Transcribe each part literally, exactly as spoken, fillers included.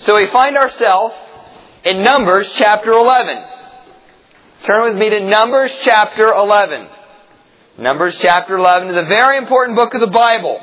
So we find ourselves in Numbers chapter eleven. Turn with me to Numbers chapter eleven. Numbers chapter eleven is a very important book of the Bible.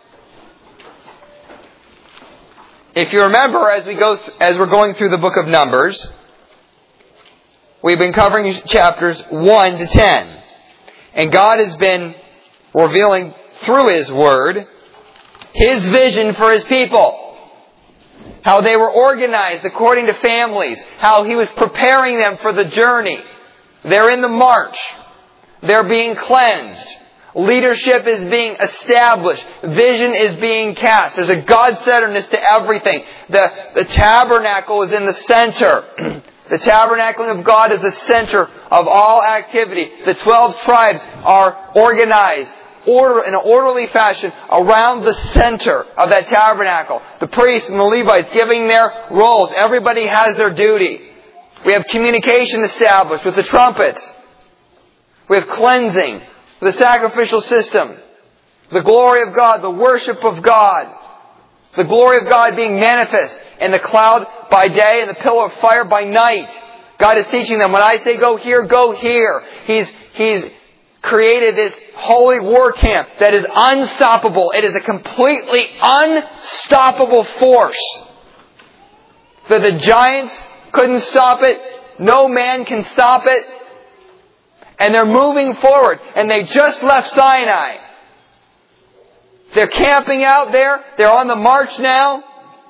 If you remember, as we go, th- as we're going through the book of Numbers, we've been covering chapters one to ten. And God has been revealing through His Word His vision for His people. How they were organized according to families. How He was preparing them for the journey. They're in the march. They're being cleansed. Leadership is being established. Vision is being cast. There's a God-centeredness to everything. The, the tabernacle is in the center. The tabernacling of God is the center of all activity. The twelve tribes are organized order, in an orderly fashion around the center of that tabernacle. The priests and the Levites giving their roles. Everybody has their duty. We have communication established with the trumpets. We have cleansing. The sacrificial system. The glory of God. The worship of God. The glory of God being manifest in the cloud by day and the pillar of fire by night. God is teaching them, when I say go here, go here. He's, He's created this holy war camp that is unstoppable. It is a completely unstoppable force. That the giants couldn't stop it. No man can stop it. And they're moving forward. And they just left Sinai. They're camping out there. They're on the march now.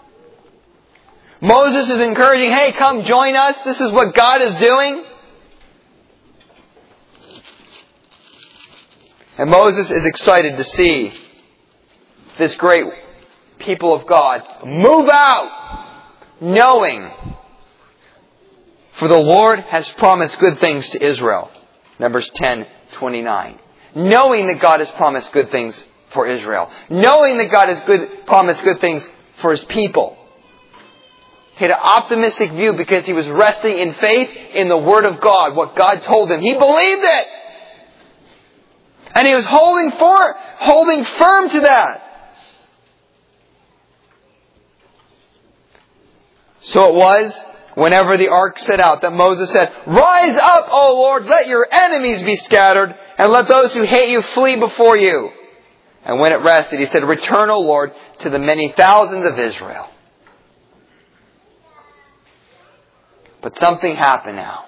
Moses is encouraging, hey, come join us. This is what God is doing. And Moses is excited to see this great people of God move out, knowing, for the Lord has promised good things to Israel. Numbers ten twenty-nine. Knowing that God has promised good things for Israel. Knowing that God has good, promised good things for His people. He had an optimistic view because he was resting in faith in the Word of God. What God told him. He believed it. And he was holding for, holding firm to that. So it was, whenever the ark set out, that Moses said, rise up, O Lord, let your enemies be scattered, and let those who hate you flee before you. And when it rested, he said, return, O Lord, to the many thousands of Israel. But something happened now.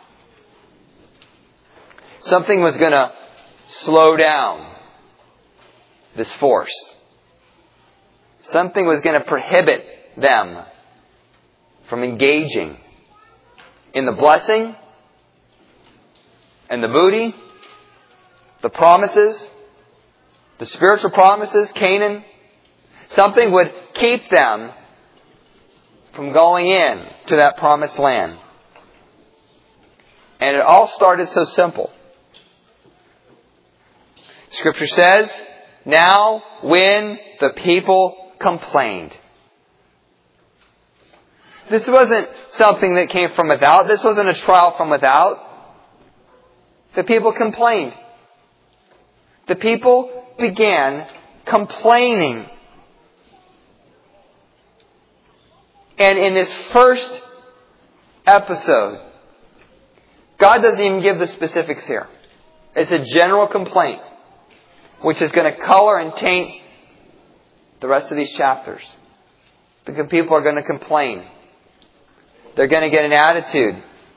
Something was going to slow down this force. Something was going to prohibit them from engaging in the blessing and the booty, the promises, the spiritual promises, Canaan. Something would keep them from going in to that promised land. And it all started so simple. Scripture says, now when the people complained. This wasn't something that came from without. This wasn't a trial from without. The people complained. The people began complaining. And in this first episode, God doesn't even give the specifics here. It's a general complaint, which is going to color and taint the rest of these chapters. Because people are going to complain. They're going to get an attitude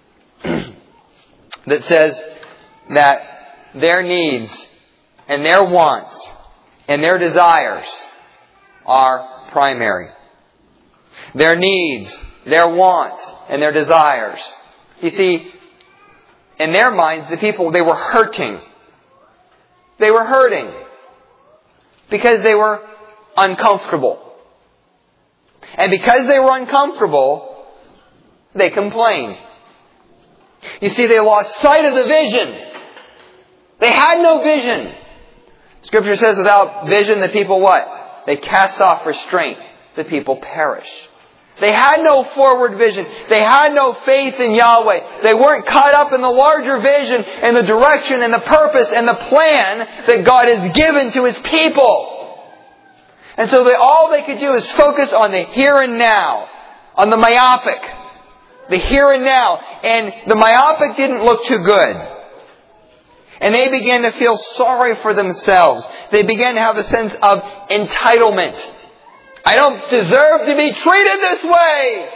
that says that their needs and their wants and their desires are primary. Their needs, their wants, and their desires. You see, in their minds, the people, they were hurting. They were hurting because they were uncomfortable. And because they were uncomfortable, they complained. You see, they lost sight of the vision. They had no vision. Scripture says without vision, the people what? They cast off restraint. The people perish. They had no forward vision. They had no faith in Yahweh. They weren't caught up in the larger vision and the direction and the purpose and the plan that God has given to His people. And so they, all they could do is focus on the here and now. on the myopic, the here and now. And the myopic didn't look too good. And they began to feel sorry for themselves. They began to have a sense of entitlement. I don't deserve to be treated this way.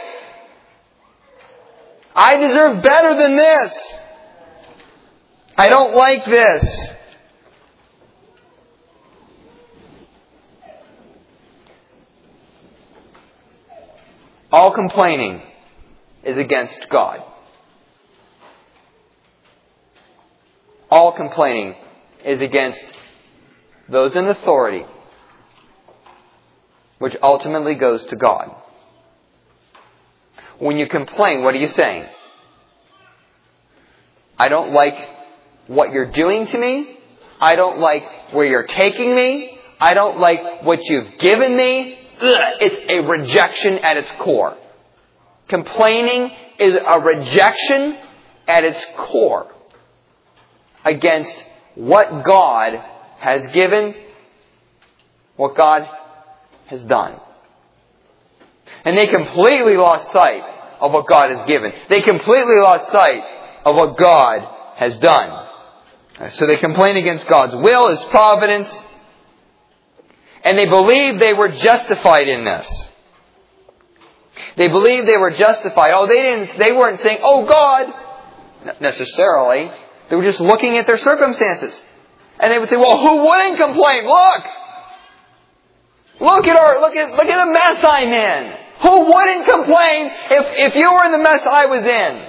I deserve better than this. I don't like this. All complaining is against God. All complaining is against those in authority, which ultimately goes to God. When you complain, what are you saying? I don't like what you're doing to me. I don't like where you're taking me. I don't like what you've given me. Ugh, it's a rejection at its core. Complaining is a rejection at its core against what God has given, what God has done. And they completely lost sight of what God has given. They completely lost sight of what God has done. So they complain against God's will, His providence, and they believe they were justified in this. They believed they were justified. Oh, they didn't. They weren't saying, "Oh God," not necessarily. They were just looking at their circumstances, and they would say, "Well, who wouldn't complain? Look, look at our look at look at the mess I'm in. Who wouldn't complain if if you were in the mess I was in?"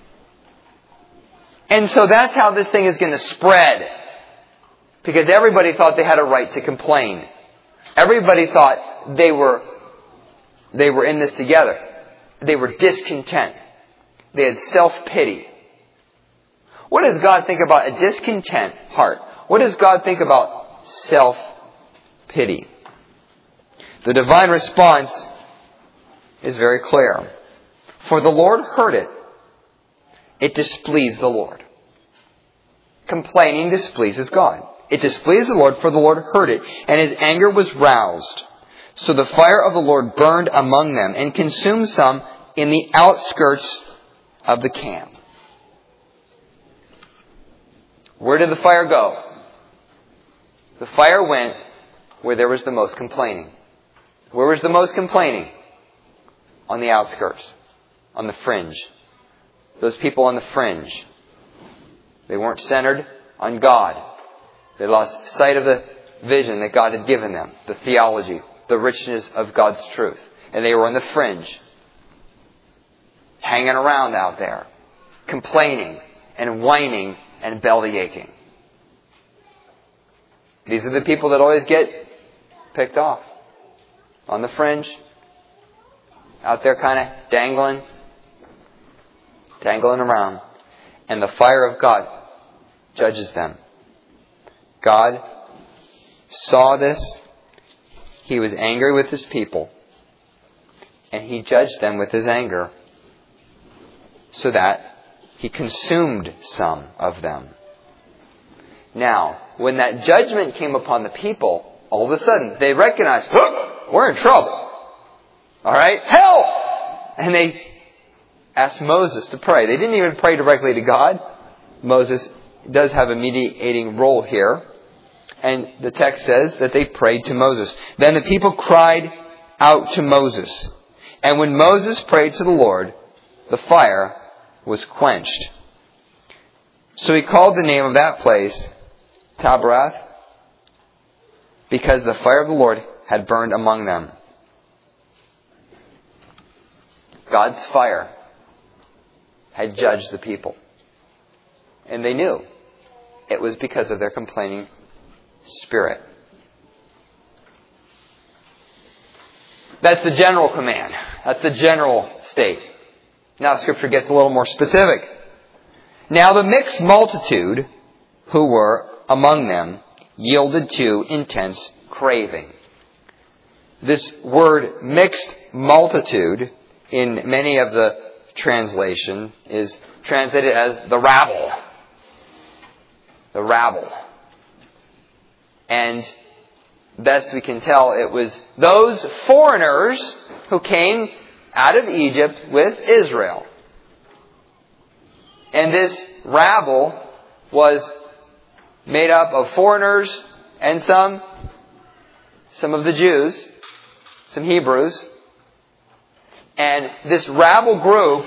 And so that's how this thing is going to spread, because everybody thought they had a right to complain. Everybody thought they were they were in this together. They were discontent. They had self-pity. What does God think about a discontent heart? What does God think about self-pity? The divine response is very clear. For the Lord heard it. It displeased the Lord. Complaining displeases God. It displeased the Lord, for the Lord heard it, and His anger was roused. So the fire of the Lord burned among them and consumed some in the outskirts of the camp. Where did the fire go? The fire went where there was the most complaining. Where was the most complaining? On the outskirts, on the fringe. Those people on the fringe. They weren't centered on God. They lost sight of the vision that God had given them, the theology, the richness of God's truth. And they were on the fringe, hanging around out there, complaining and whining and belly aching. These are the people that always get picked off. On the fringe, out there kind of dangling, dangling around. And the fire of God judges them. God saw this. He was angry with His people. And He judged them with His anger, so that He consumed some of them. Now, when that judgment came upon the people, all of a sudden they recognized, we're in trouble. Alright? Help! And they asked Moses to pray. They didn't even pray directly to God. Moses does have a mediating role here. And the text says that they prayed to Moses. Then the people cried out to Moses. And when Moses prayed to the Lord, the fire was quenched. So he called the name of that place Taberah, because the fire of the Lord had burned among them. God's fire had judged the people. And they knew it was because of their complaining spirit. That's the general command. That's the general state. Now Scripture gets a little more specific. Now the mixed multitude who were among them yielded to intense craving. This word mixed multitude in many of the translation is translated as the rabble. The rabble. And best we can tell, it was those foreigners who came out of Egypt with Israel. And this rabble was made up of foreigners and some, some of the Jews, some Hebrews. And this rabble group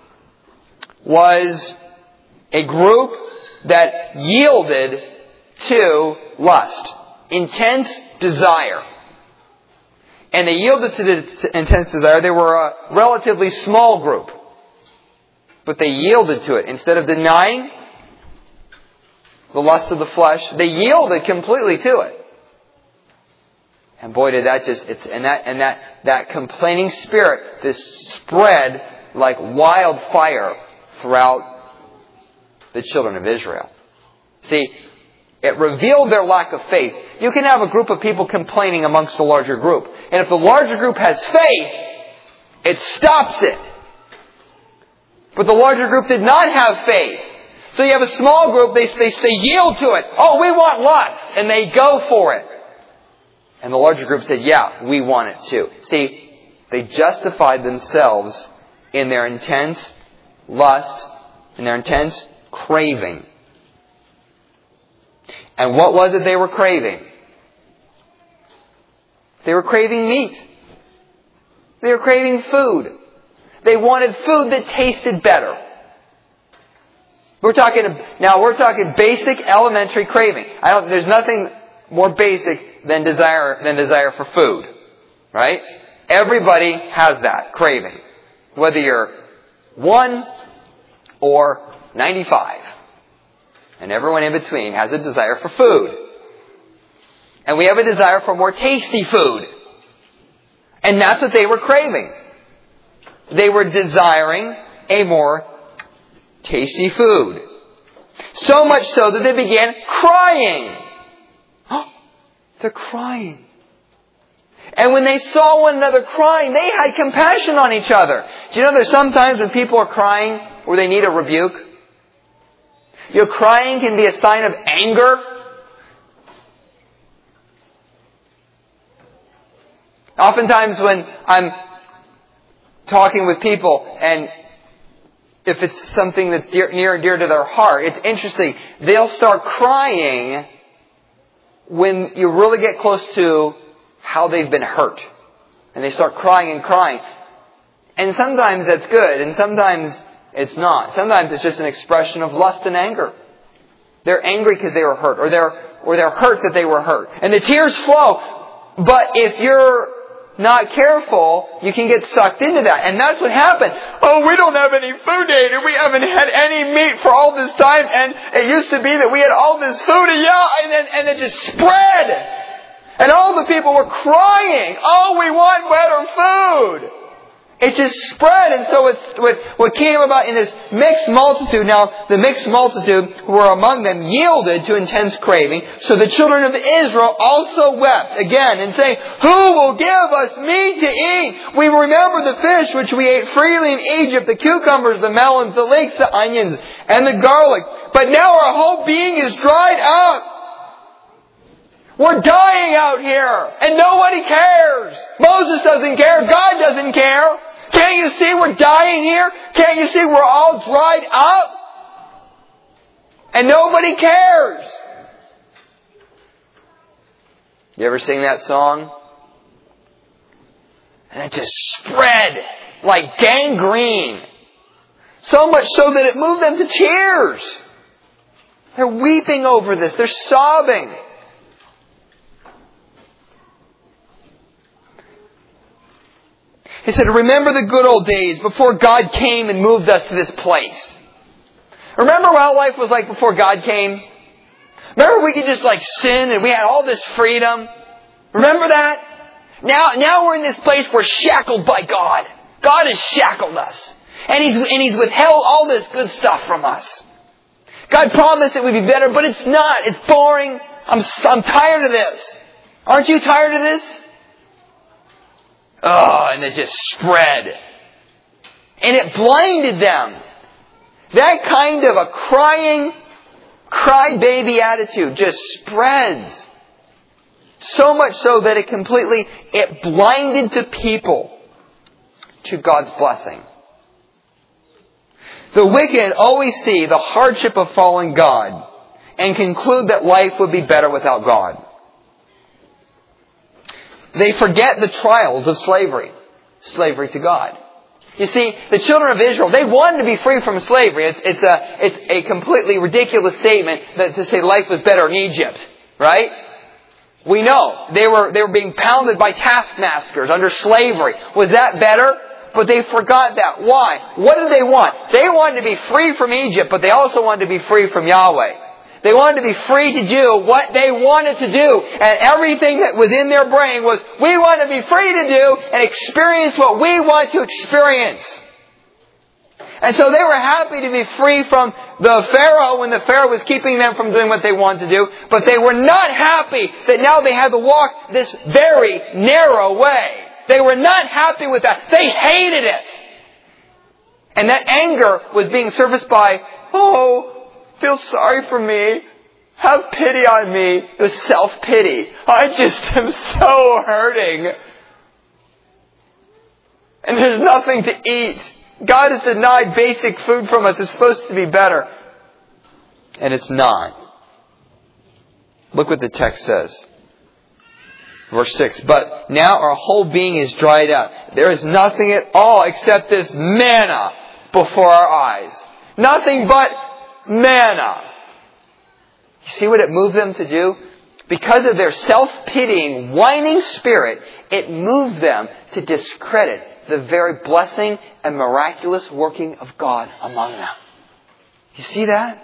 was a group that yielded to lust, intense desire. And they yielded to the intense desire. They were a relatively small group. But they yielded to it. Instead of denying the lust of the flesh, they yielded completely to it. And boy, did that just, it's, and that, and that, that complaining spirit, this spread like wildfire throughout the children of Israel. See, it revealed their lack of faith. You can have a group of people complaining amongst a larger group. And if the larger group has faith, it stops it. But the larger group did not have faith. So you have a small group, they, they, they yield to it. Oh, we want lust. And they go for it. And the larger group said, yeah, we want it too. See, they justified themselves in their intense lust, in their intense craving. And what was it they were craving? They were craving meat. They were craving food. They wanted food that tasted better. We're talking, now we're talking basic elementary craving. I don't, there's nothing more basic than desire, than desire for food. Right? Everybody has that craving. Whether you're one or ninety-five. And everyone in between has a desire for food. And we have a desire for more tasty food. And that's what they were craving. They were desiring a more tasty food. So much so that they began crying. They're crying. And when they saw one another crying, they had compassion on each other. Do you know there's sometimes when people are crying where they need a rebuke? Your crying can be a sign of anger. Oftentimes when I'm talking with people and if it's something that's dear, near and dear to their heart, it's interesting. They'll start crying when you really get close to how they've been hurt. And they start crying and crying. And sometimes that's good and sometimes it's not. Sometimes it's just an expression of lust and anger. They're angry because they were hurt, or they're or they're hurt that they were hurt. And the tears flow. But if you're not careful, you can get sucked into that. And that's what happened. Oh, we don't have any food to eat, and we haven't had any meat for all this time, and it used to be that we had all this food, and yeah, and then and it just spread. And all the people were crying, oh, we want better food. It just spread, and so it's what, what came about in this mixed multitude. Now, the mixed multitude who were among them yielded to intense craving. So the children of Israel also wept again and saying, who will give us meat to eat? We remember the fish which we ate freely in Egypt, the cucumbers, the melons, the leeks, the onions, and the garlic. But now our whole being is dried up. We're dying out here, and nobody cares. Moses doesn't care. God doesn't care. Can't you see we're dying here? Can't you see we're all dried up? And nobody cares. You ever sing that song? And it just spread like gangrene. So much so that it moved them to tears. They're weeping over this. They're sobbing. He said, remember the good old days before God came and moved us to this place. Remember how life was like before God came? Remember we could just like sin and we had all this freedom? Remember that? Now, now we're in this place we're shackled by God. God has shackled us. And He's, and He's withheld all this good stuff from us. God promised it would be better, but it's not. It's boring. I'm, I'm tired of this. Aren't you tired of this? Oh, and it just spread. And it blinded them. That kind of a crying, crybaby attitude just spreads. So much so that it completely, it blinded the people to God's blessing. The wicked always see the hardship of following God and conclude that life would be better without God. They forget the trials of slavery. Slavery to God. You see, the children of Israel, they wanted to be free from slavery. It's, it's, a, it's a completely ridiculous statement that to say life was better in Egypt. Right? We know. They were, they were being pounded by taskmasters under slavery. Was that better? But they forgot that. Why? What did they want? They wanted to be free from Egypt, but they also wanted to be free from Yahweh. They wanted to be free to do what they wanted to do. And everything that was in their brain was, we want to be free to do and experience what we want to experience. And so they were happy to be free from the Pharaoh when the Pharaoh was keeping them from doing what they wanted to do. But they were not happy that now they had to walk this very narrow way. They were not happy with that. They hated it. And that anger was being surfaced by, oh, feel sorry for me. Have pity on me. It was self-pity. I just am so hurting. And there's nothing to eat. God has denied basic food from us. It's supposed to be better. And it's not. Look what the text says. Verse six. But now our whole being is dried up. There is nothing at all except this manna before our eyes. Nothing but manna. You see what it moved them to do? Because of their self-pitying, whining spirit, it moved them to discredit the very blessing and miraculous working of God among them. You see that?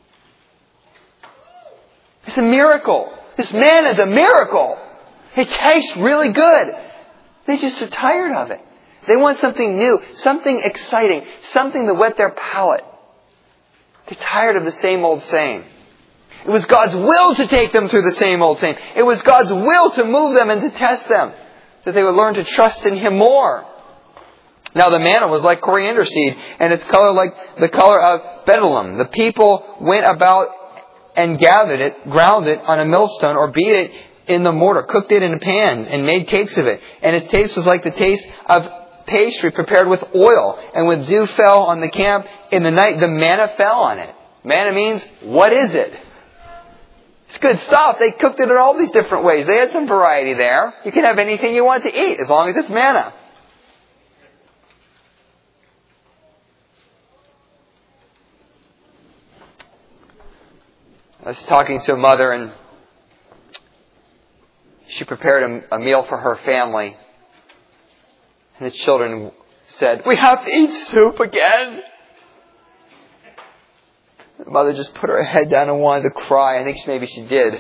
It's a miracle. This manna is a miracle. It tastes really good. They just are tired of it. They want something new, something exciting, something to whet their palate. They're tired of the same old same. It was God's will to take them through the same old same. It was God's will to move them and to test them, that they would learn to trust in Him more. Now the manna was like coriander seed, and its color like the color of bdellium. The people went about and gathered it, ground it on a millstone, or beat it in the mortar, cooked it in pans, and made cakes of it. And its taste was like the taste of pastry prepared with oil. And when dew fell on the camp in the night, the manna fell on it. Manna means, what is it? It's good stuff. They cooked it in all these different ways. They had some variety there. You can have anything you want to eat as long as it's manna. I was talking to a mother, and she prepared a, a meal for her family. And the children said, "We have to eat soup again." The mother just put her head down and wanted to cry. I think maybe she did.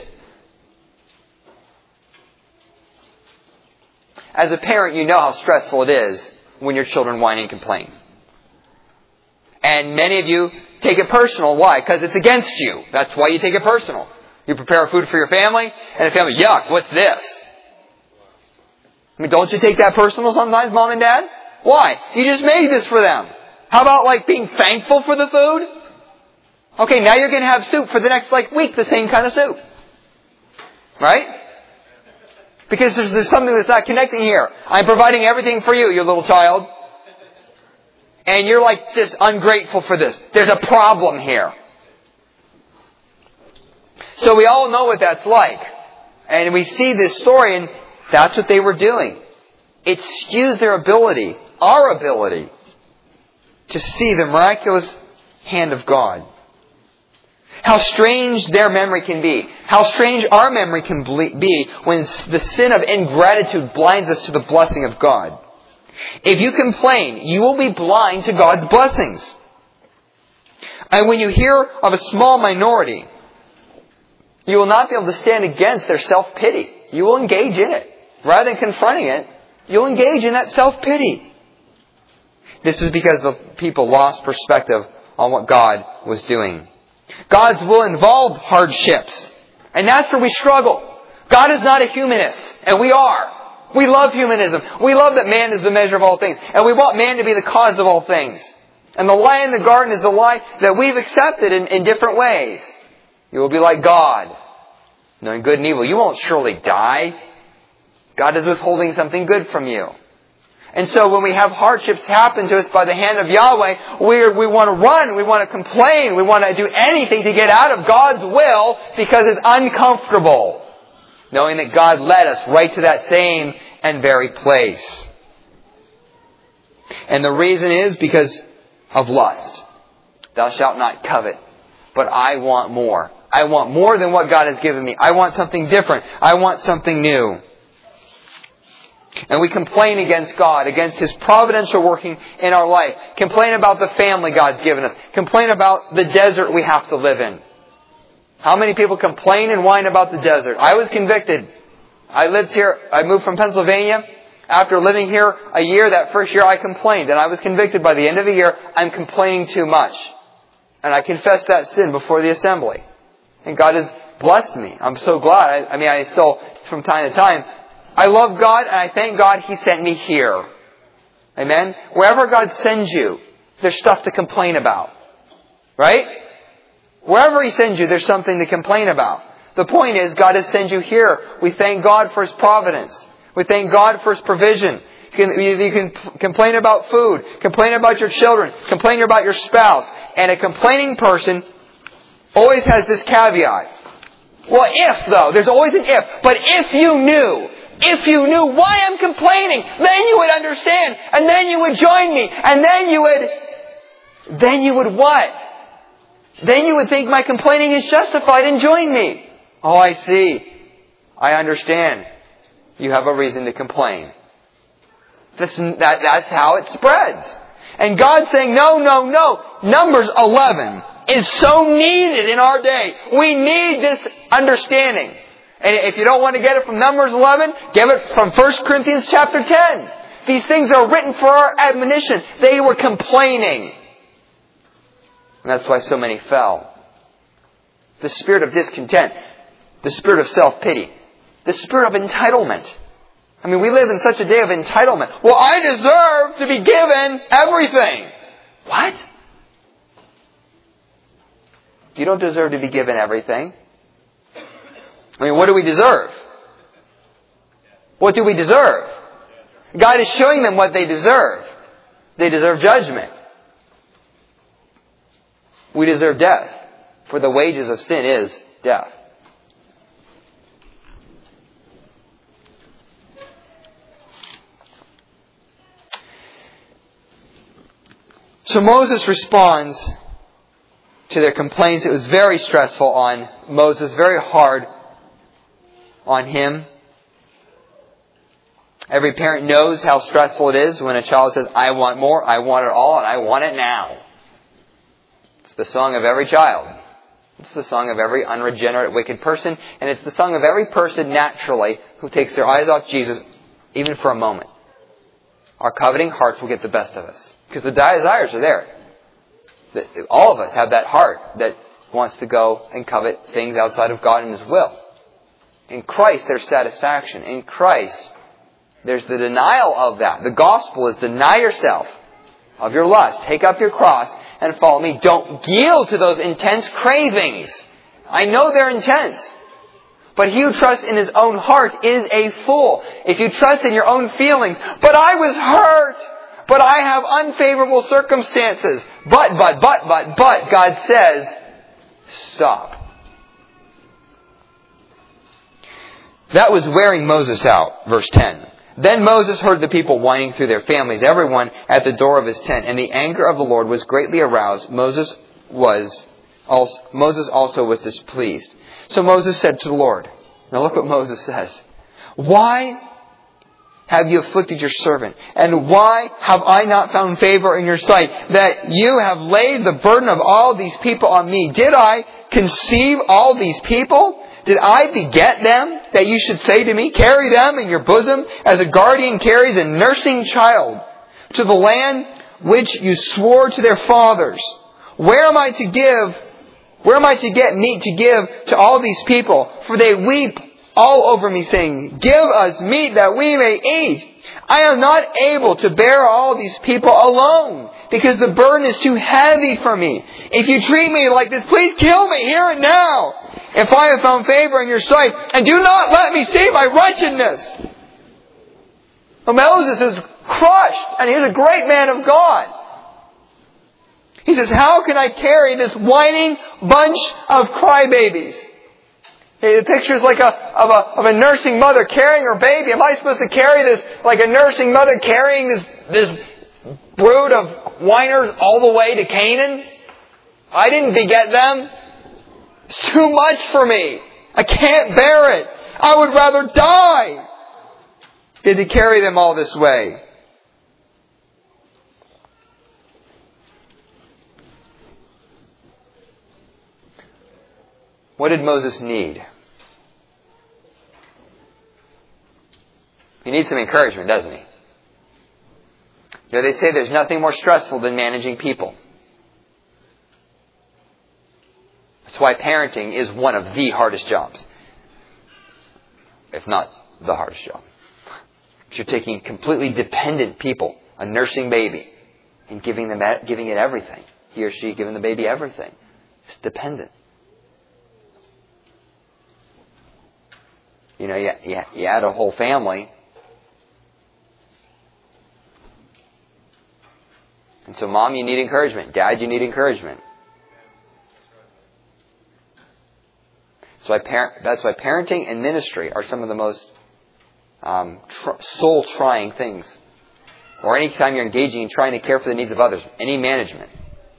As a parent, you know how stressful it is when your children whine and complain. And many of you take it personal. Why? Because it's against you. That's why you take it personal. You prepare food for your family, and the family, yuck, what's this? I mean, don't you take that personal sometimes, Mom and Dad? Why? You just made this for them. How about like being thankful for the food? Okay, now you're going to have soup for the next like week, the same kind of soup. Right? Because there's, there's something that's not connecting here. I'm providing everything for you, you little child. And you're like just ungrateful for this. There's a problem here. So we all know what that's like. And we see this story, and that's what they were doing. It skews their ability, our ability, to see the miraculous hand of God. How strange their memory can be. How strange our memory can be when the sin of ingratitude blinds us to the blessing of God. If you complain, you will be blind to God's blessings. And when you hear of a small minority, you will not be able to stand against their self-pity. You will engage in it. Rather than confronting it, you'll engage in that self-pity. This is because the people lost perspective on what God was doing. God's will involved hardships. And that's where we struggle. God is not a humanist, and we are. We love humanism. We love that man is the measure of all things. And we want man to be the cause of all things. And the lie in the garden is the lie that we've accepted in, in different ways. You will be like God, knowing good and evil. You won't surely die. God is withholding something good from you. And so when we have hardships happen to us by the hand of Yahweh, we we want to run, we want to complain, we want to do anything to get out of God's will because it's uncomfortable. Knowing that God led us right to that same and very place. And the reason is because of lust. Thou shalt not covet, but I want more. I want more than what God has given me. I want something different. I want something new. And we complain against God, against His providential working in our life. Complain about the family God's given us. Complain about the desert we have to live in. How many people complain and whine about the desert? I was convicted. I lived here, I moved from Pennsylvania. After living here a year, that first year I complained. And I was convicted by the end of the year, I'm complaining too much. And I confessed that sin before the assembly. And God has blessed me. I'm so glad. I, I mean, I still, from time to time, I love God and I thank God He sent me here. Amen? Wherever God sends you, there's stuff to complain about. Right? Wherever He sends you, there's something to complain about. The point is, God has sent you here. We thank God for His providence. We thank God for His provision. You can, you can complain about food, complain about your children, complain about your spouse. And a complaining person always has this caveat. Well, if though, there's always an if. But if you knew, if you knew why I'm complaining, then you would understand. And then you would join me. And then you would, then you would what? Then you would think my complaining is justified and join me. Oh, I see. I understand. You have a reason to complain. This, that, that's how it spreads. And God's saying, no, no, no. Numbers eleven is so needed in our day. We need this understanding. And if you don't want to get it from Numbers eleven, get it from First Corinthians chapter ten. These things are written for our admonition. They were complaining. And that's why so many fell. The spirit of discontent. The spirit of self-pity. The spirit of entitlement. I mean, we live in such a day of entitlement. Well, I deserve to be given everything. What? You don't deserve to be given everything. I mean, what do we deserve? What do we deserve? God is showing them what they deserve. They deserve judgment. We deserve death. For the wages of sin is death. So Moses responds to their complaints. It was very stressful on Moses, very hard on him. Every parent knows how stressful it is when a child says, I want more, I want it all, and I want it now. It's the song of every child. It's the song of every unregenerate, wicked person. And it's the song of every person naturally who takes their eyes off Jesus, even for a moment. Our coveting hearts will get the best of us. Because the desires are there. All of us have that heart that wants to go and covet things outside of God and His will. In Christ, there's satisfaction. In Christ, there's the denial of that. The gospel is deny yourself of your lust. Take up your cross and follow me. Don't yield to those intense cravings. I know they're intense. But he who trusts in his own heart is a fool. If you trust in your own feelings, but I was hurt. But I have unfavorable circumstances. But, but, but, but, but, God says, stop. That was wearing Moses out, verse ten. Then Moses heard the people whining through their families, everyone at the door of his tent, and the anger of the Lord was greatly aroused. Moses was also, Moses also was displeased. So Moses said to the Lord, now look what Moses says. Why have you afflicted your servant? And why have I not found favor in your sight, that you have laid the burden of all these people on me? Did I conceive all these people? Did I beget them, that you should say to me, carry them in your bosom, as a guardian carries a nursing child, to the land which you swore to their fathers? Where am I to give, where am I to get meat to give to all these people? For they weep all over me, saying, give us meat that we may eat. I am not able to bear all these people alone, because the burden is too heavy for me. If you treat me like this, please kill me here and now, if I have found favor in your sight, and do not let me see my wretchedness. But Moses is crushed, and he's a great man of God. He says, how can I carry this whining bunch of crybabies? The picture is like a of, a of a nursing mother carrying her baby. Am I supposed to carry this like a nursing mother carrying this this brood of whiners all the way to Canaan? I didn't beget them. It's too much for me. I can't bear it. I would rather die than to carry them all this way. What did Moses need? He needs some encouragement, doesn't he? You know, they say there's nothing more stressful than managing people. That's why parenting is one of the hardest jobs. If not the hardest job. You're taking completely dependent people, a nursing baby, and giving them giving it everything. He or she giving the baby everything. It's dependent. You know, you, you, you add a whole family. And so, Mom, you need encouragement. Dad, you need encouragement. So I parent, that's why parenting and ministry are some of the most um, tr- soul-trying things. Or any time you're engaging in trying to care for the needs of others. Any management.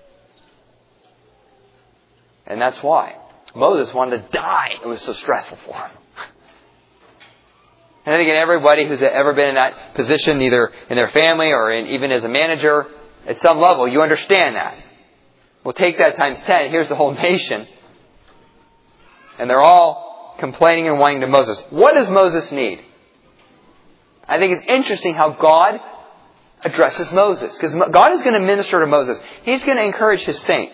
And that's why Moses wanted to die. It was so stressful for him. And I think in everybody who's ever been in that position, either in their family or in, even as a manager, at some level, you understand that. Well, take that times ten. Here's the whole nation. And they're all complaining and whining to Moses. What does Moses need? I think it's interesting how God addresses Moses. Because God is going to minister to Moses. He's going to encourage His saint.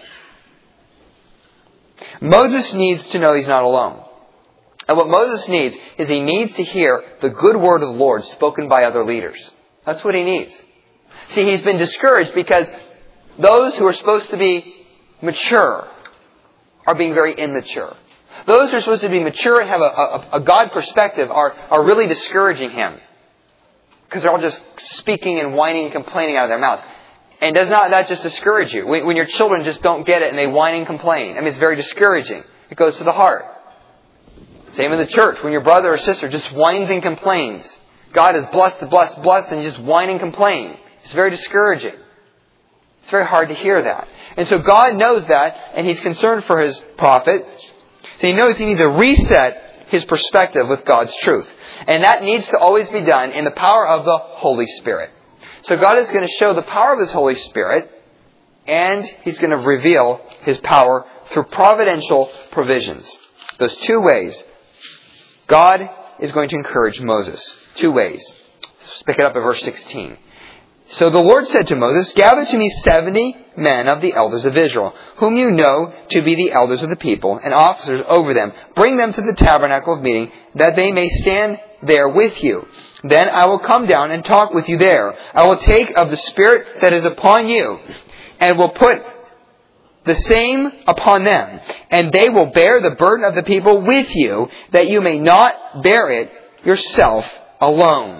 Moses needs to know he's not alone. And what Moses needs is he needs to hear the good word of the Lord spoken by other leaders. That's what he needs. See, he's been discouraged because those who are supposed to be mature are being very immature. Those who are supposed to be mature and have a, a, a God perspective are, are really discouraging him. Because they're all just speaking and whining and complaining out of their mouths. And does not that just discourage you? When, when your children just don't get it and they whine and complain. I mean, it's very discouraging. It goes to the heart. Same in the church. When your brother or sister just whines and complains. God is blessed, blessed, blessed, and you just whine and complain. It's very discouraging. It's very hard to hear that. And so God knows that, and He's concerned for His prophet. So He knows He needs to reset his perspective with God's truth. And that needs to always be done in the power of the Holy Spirit. So God is going to show the power of His Holy Spirit, and He's going to reveal His power through providential provisions. Those two ways God is going to encourage Moses. Two ways. Let's pick it up at verse sixteen. So the Lord said to Moses, gather to me seventy men of the elders of Israel, whom you know to be the elders of the people, and officers over them. Bring them to the tabernacle of meeting, that they may stand there with you. Then I will come down and talk with you there. I will take of the Spirit that is upon you, and will put the same upon them. And they will bear the burden of the people with you, that you may not bear it yourself alone.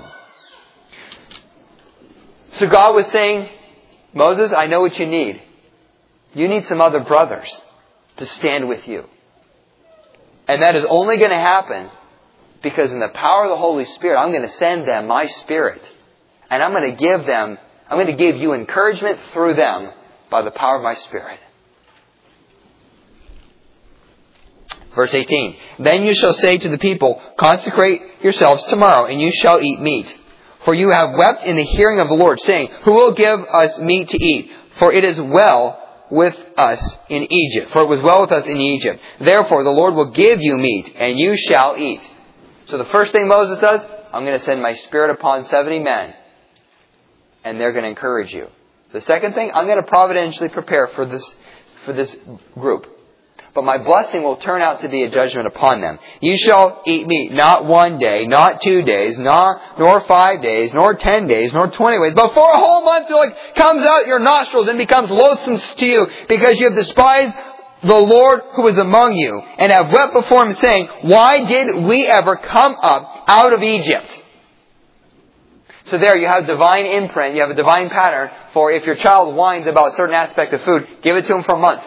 So God was saying, Moses, I know what you need. You need some other brothers to stand with you. And that is only going to happen because in the power of the Holy Spirit, I'm going to send them my Spirit. And I'm going to give them, I'm going to give you encouragement through them by the power of my Spirit. Verse eighteen. Then you shall say to the people, consecrate yourselves tomorrow, and you shall eat meat. For you have wept in the hearing of the Lord, saying, who will give us meat to eat? For it is well with us in Egypt. For it was well with us in Egypt. Therefore the Lord will give you meat, and you shall eat. So the first thing Moses does, I'm going to send my Spirit upon seventy men. And they're going to encourage you. The second thing, I'm going to providentially prepare for this, for this group. But my blessing will turn out to be a judgment upon them. You shall eat meat, not one day, not two days, nor, nor five days, nor ten days, nor twenty days, but for a whole month till it comes out your nostrils and becomes loathsome to you, because you have despised the Lord who is among you, and have wept before Him, saying, why did we ever come up out of Egypt? So there you have divine imprint, you have a divine pattern for if your child whines about a certain aspect of food, give it to him for a month.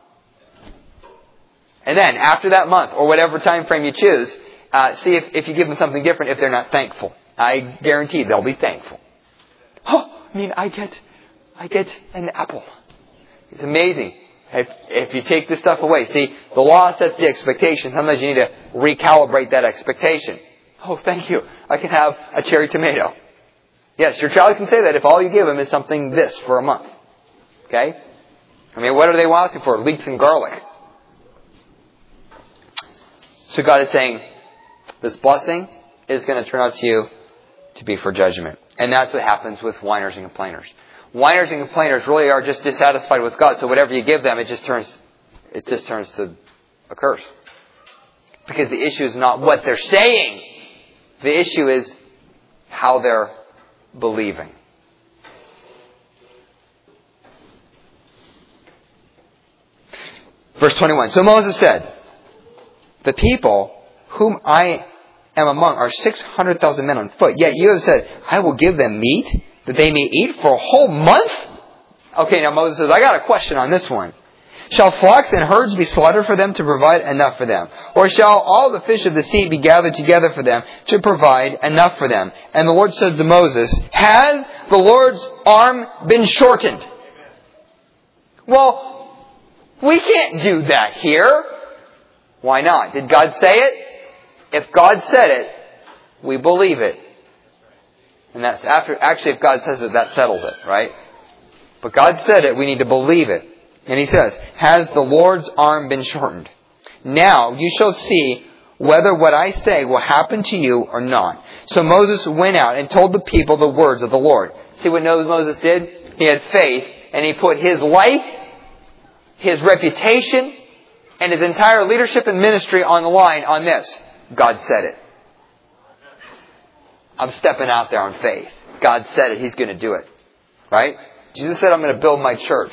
And then, after that month, or whatever time frame you choose, uh, see if, if you give them something different if they're not thankful. I guarantee they'll be thankful. Oh, I mean, I get, I get an apple. It's amazing. If, if you take this stuff away, see, the law sets the expectation. Sometimes you need to recalibrate that expectation. Oh, thank you. I can have a cherry tomato. Yes, your child can say that if all you give them is something this for a month. Okay? I mean, what are they asking for? Leeks and garlic. So God is saying, this blessing is going to turn out to you to be for judgment. And that's what happens with whiners and complainers. Whiners and complainers really are just dissatisfied with God. So whatever you give them, it just turns, it just turns to a curse. Because the issue is not what they're saying. The issue is how they're believing. Verse twenty-one. So Moses said, the people whom I am among are six hundred thousand men on foot. Yet you have said, I will give them meat that they may eat for a whole month? Okay, now Moses says, I got a question on this one. Shall flocks and herds be slaughtered for them to provide enough for them? Or shall all the fish of the sea be gathered together for them to provide enough for them? And the Lord said to Moses, has the Lord's arm been shortened? Well, we can't do that here. Why not? Did God say it? If God said it, we believe it. And that's after, actually if God says it, that settles it, right? But God said it, we need to believe it. And He says, has the Lord's arm been shortened? Now you shall see whether what I say will happen to you or not. So Moses went out and told the people the words of the Lord. See what Moses did? He had faith and he put his life, his reputation, and his entire leadership and ministry on the line on this. God said it. I'm stepping out there on faith. God said it. He's going to do it. Right? Jesus said, I'm going to build my church.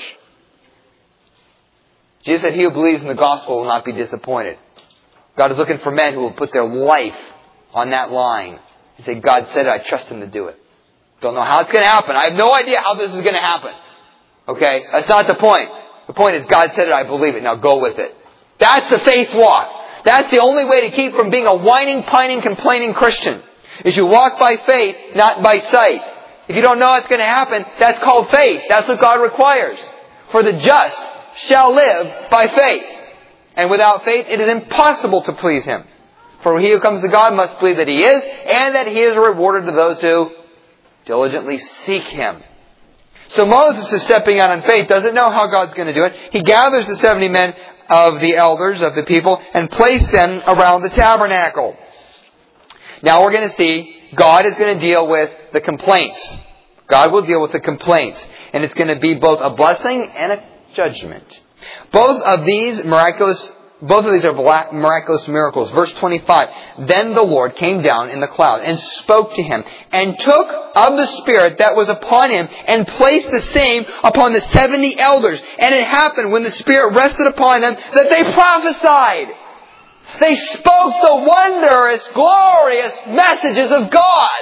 Jesus said, he who believes in the gospel will not be disappointed. God is looking for men who will put their life on that line and say, God said it, I trust Him to do it. Don't know how it's going to happen. I have no idea how this is going to happen. Okay? That's not the point. The point is, God said it, I believe it. Now go with it. That's the faith walk. That's the only way to keep from being a whining, pining, complaining Christian. Is you walk by faith, not by sight. If you don't know what's going to happen, that's called faith. That's what God requires. For the just shall live by faith. And without faith, it is impossible to please Him. For he who comes to God must believe that He is, and that He is rewarded to those who diligently seek Him. So Moses is stepping out in faith, doesn't know how God's going to do it. He gathers the seventy men of the elders of the people and places them around the tabernacle. Now we're going to see God is going to deal with the complaints. God will deal with the complaints. And it's going to be both a blessing and a judgment. Both of these miraculous, both of these are miraculous miracles. Verse twenty-five. Then the Lord came down in the cloud and spoke to him and took of the Spirit that was upon him and placed the same upon the seventy elders. And it happened when the Spirit rested upon them that they prophesied. They spoke the wondrous, glorious messages of God.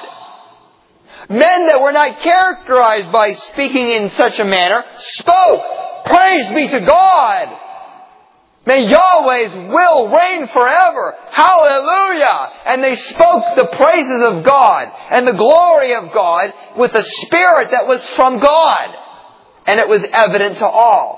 Men that were not characterized by speaking in such a manner spoke. Praise be to God. May Yahweh's will reign forever. Hallelujah. And they spoke the praises of God and the glory of God with the Spirit that was from God. And it was evident to all.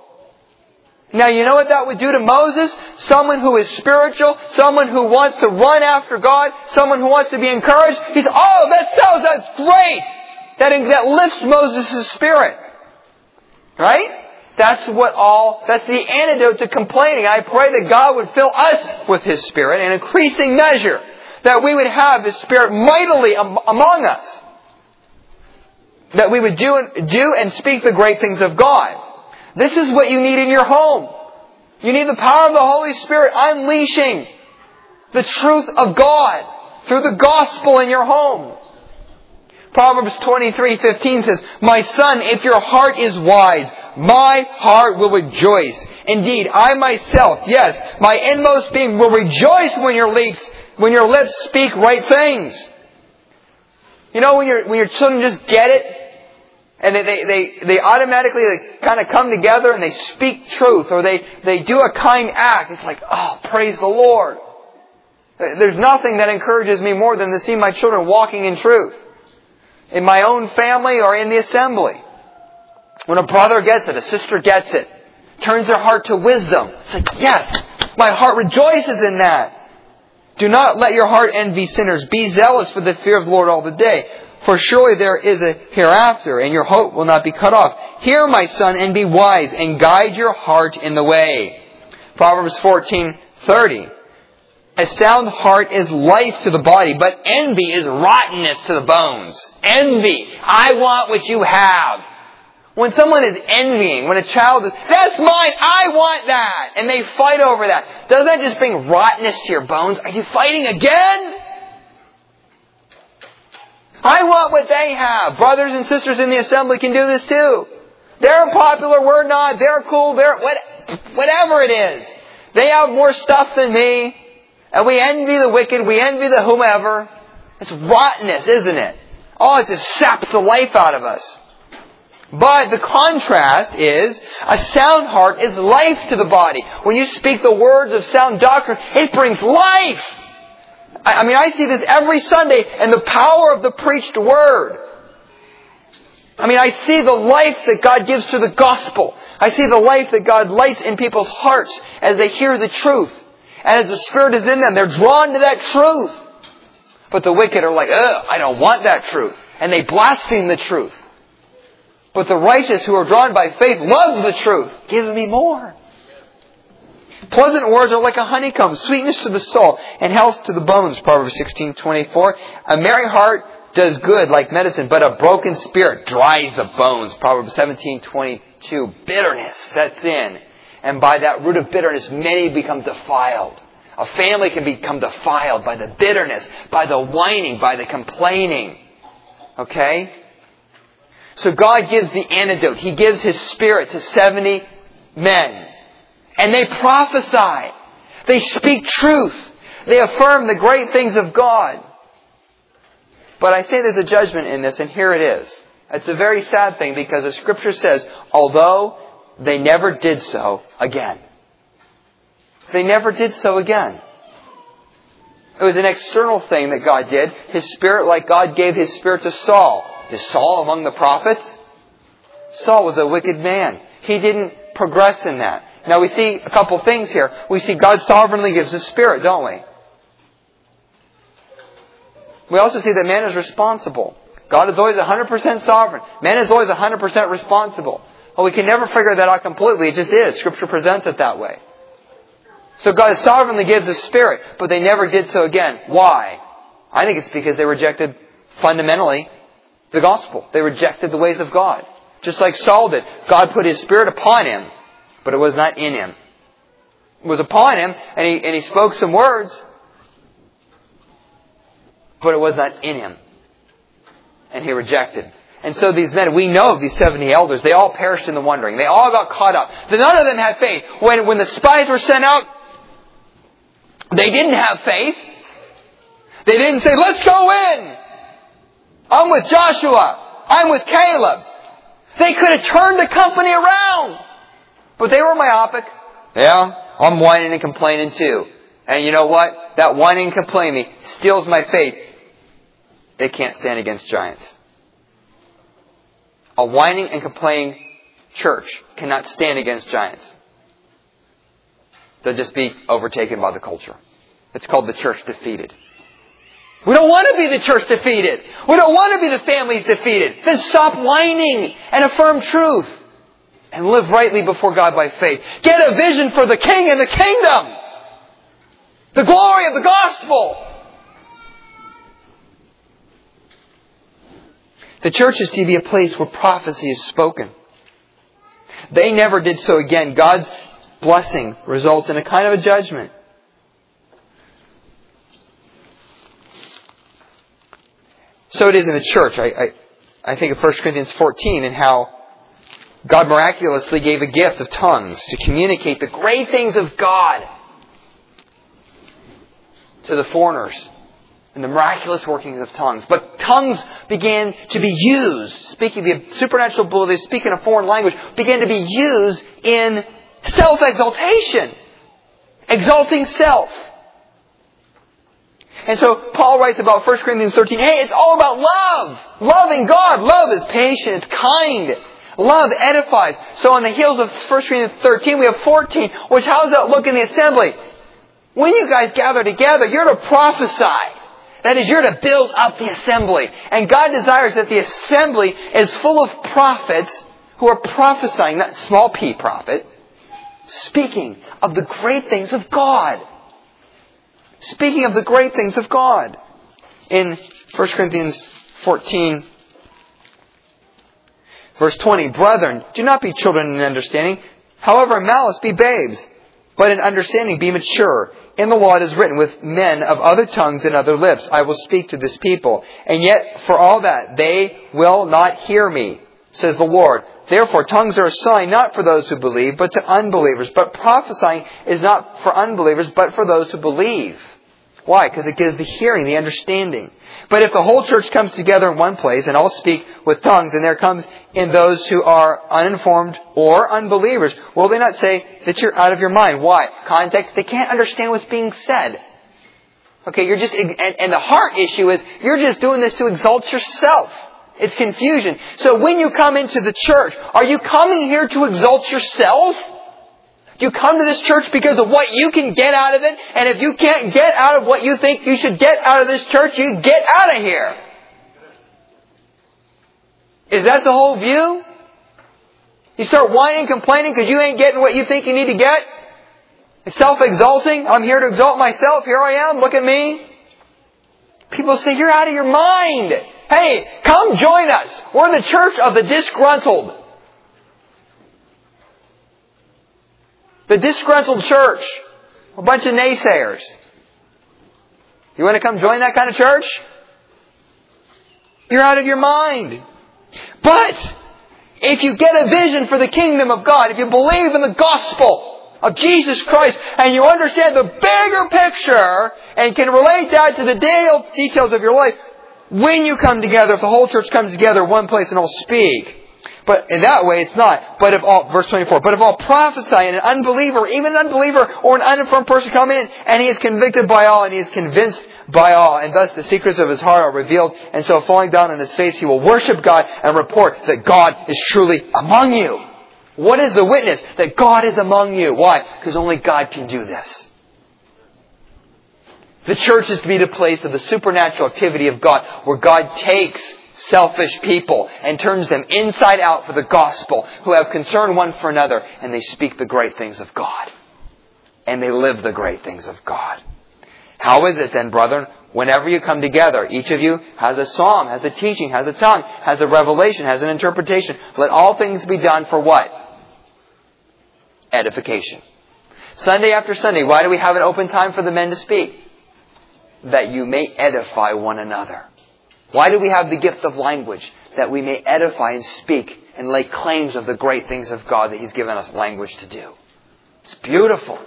Now you know what that would do to Moses? Someone who is spiritual, someone who wants to run after God, someone who wants to be encouraged. He's, oh, that sounds, that's great. That, that lifts Moses' spirit. Right? That's what all, that's the antidote to complaining. I pray that God would fill us with His Spirit in increasing measure. That we would have His Spirit mightily am- among us. That we would do and, do and speak the great things of God. This is what you need in your home. You need the power of the Holy Spirit unleashing the truth of God through the gospel in your home. Proverbs twenty-three fifteen says, my son, if your heart is wise, my heart will rejoice. Indeed, I myself, yes, my inmost being will rejoice when your lips, when your lips speak right things. You know when your when your children just get it? And they, they, they, they automatically they kind of come together and they speak truth, or they, they do a kind act. It's like, oh, praise the Lord. There's nothing that encourages me more than to see my children walking in truth. In my own family or in the assembly. When a brother gets it, a sister gets it, turns their heart to wisdom. It's like, yes, my heart rejoices in that. Do not let your heart envy sinners. Be zealous for the fear of the Lord all the day. For surely there is a hereafter, and your hope will not be cut off. Hear, my son, and be wise, and guide your heart in the way. Proverbs fourteen thirty. A sound heart is life to the body, but envy is rottenness to the bones. Envy. I want what you have. When someone is envying, when a child is, that's mine, I want that, and they fight over that, doesn't that just bring rottenness to your bones? Are you fighting again? I want what they have. Brothers and sisters in the assembly can do this too. They're popular, we're not. They're cool, they're what, whatever it is. They have more stuff than me. And we envy the wicked, we envy the whomever. It's rottenness, isn't it? Oh, it just saps the life out of us. But the contrast is, a sound heart is life to the body. When you speak the words of sound doctrine, it brings life. I mean, I see this every Sunday in the power of the preached word. I mean, I see the life that God gives to the gospel. I see the life that God lights in people's hearts as they hear the truth. And as the Spirit is in them, they're drawn to that truth. But the wicked are like, ugh, I don't want that truth. And they blaspheme the truth. But the righteous who are drawn by faith love the truth. Give me more. Pleasant words are like a honeycomb, sweetness to the soul, and health to the bones. Proverbs sixteen twenty-four. A merry heart does good like medicine, but a broken spirit dries the bones. Proverbs seventeen twenty-two. Bitterness sets in, and by that root of bitterness, many become defiled. A family can become defiled by the bitterness, by the whining, by the complaining. Okay? So God gives the antidote. He gives His Spirit to seventy men. And they prophesy. They speak truth. They affirm the great things of God. But I say there's a judgment in this, and here it is. It's a very sad thing because the Scripture says, although they never did so again. They never did so again. It was an external thing that God did. His Spirit, like God gave His Spirit to Saul. Is Saul among the prophets? Saul was a wicked man. He didn't progress in that. Now we see a couple things here. We see God sovereignly gives His Spirit, don't we? We also see that man is responsible. God is always one hundred percent sovereign. Man is always one hundred percent responsible. Well, we can never figure that out completely. It just is. Scripture presents it that way. So God sovereignly gives His Spirit, but they never did so again. Why? I think it's because they rejected fundamentally the gospel. They rejected the ways of God. Just like Saul did. God put His Spirit upon him, but it was not in him. It was upon him, and he, and he spoke some words, but it was not in him. And he rejected. And so these men, we know of these seventy elders, they all perished in the wandering. They all got caught up. None of them had faith. When, when the spies were sent out, they didn't have faith. They didn't say, let's go in. I'm with Joshua. I'm with Caleb. They could have turned the company around. But they were myopic. Yeah, I'm whining and complaining too. And you know what? That whining and complaining steals my faith. They can't stand against giants. A whining and complaining church cannot stand against giants. They'll just be overtaken by the culture. It's called the church defeated. We don't want to be the church defeated. We don't want to be the families defeated. Then stop whining and affirm truth. And live rightly before God by faith. Get a vision for the King and the kingdom. The glory of the gospel. The church is to be a place where prophecy is spoken. They never did so again. God's blessing results in a kind of a judgment. So it is in the church. I, I, I think of First Corinthians fourteen and how God miraculously gave a gift of tongues to communicate the great things of God to the foreigners. and the miraculous workings of tongues. But tongues began to be used, speaking the supernatural ability to speak in a foreign language, began to be used in self-exaltation. Exalting self. And so Paul writes about First Corinthians thirteen, hey, it's all about love. Loving God. Love is patient. It's kind. Love edifies. So on the heels of First Corinthians thirteen, we have fourteen, which how does that look in the assembly? When you guys gather together, you're to prophesy. That is, you're to build up the assembly. And God desires that the assembly is full of prophets who are prophesying, not small p prophet, speaking of the great things of God. Speaking of the great things of God. In First Corinthians fourteen, verse twenty, brethren, do not be children in understanding. However, in malice be babes, but in understanding be mature. In the law it is written, with men of other tongues and other lips I will speak to this people. And yet, for all that, they will not hear me, says the Lord. Therefore, tongues are a sign not for those who believe, but to unbelievers. But prophesying is not for unbelievers, but for those who believe. Why? Because it gives the hearing, the understanding. But if the whole church comes together in one place and all speak with tongues, and there comes in those who are uninformed or unbelievers, will they not say that you're out of your mind? Why? Context, they can't understand what's being said. Okay, you're just, and, and the heart issue is, you're just doing this to exalt yourself. It's confusion. So when you come into the church, are you coming here to exalt yourself? You come to this church because of what you can get out of it. And if you can't get out of what you think you should get out of this church, you get out of here. Is that the whole view? You start whining and complaining because you ain't getting what you think you need to get? Self-exalting. I'm here to exalt myself. Here I am. Look at me. People say, you're out of your mind. Hey, come join us. We're the church of the disgruntled. The disgruntled church. A bunch of naysayers. You want to come join that kind of church? You're out of your mind. But if you get a vision for the kingdom of God, if you believe in the gospel of Jesus Christ, and you understand the bigger picture and can relate that to the details of your life, when you come together, if the whole church comes together in one place and all speak, but in that way, it's not. But if all, verse twenty-four, but if all prophesy and an unbeliever, even an unbeliever or an uninformed person come in, and he is convicted by all, and he is convinced by all, and thus the secrets of his heart are revealed, and so falling down on his face, he will worship God and report that God is truly among you. What is the witness? That God is among you. Why? Because only God can do this. The church is to be the place of the supernatural activity of God, where God takes selfish people and turns them inside out for the gospel, who have concern one for another, and they speak the great things of God. And they live the great things of God. How is it then, brethren, whenever you come together, each of you has a psalm, has a teaching, has a tongue, has a revelation, has an interpretation. Let all things be done for what? Edification. Sunday after Sunday, why do we have an open time for the men to speak? That you may edify one another. Why do we have the gift of language? That we may edify and speak and lay claims of the great things of God that He's given us language to do. It's beautiful.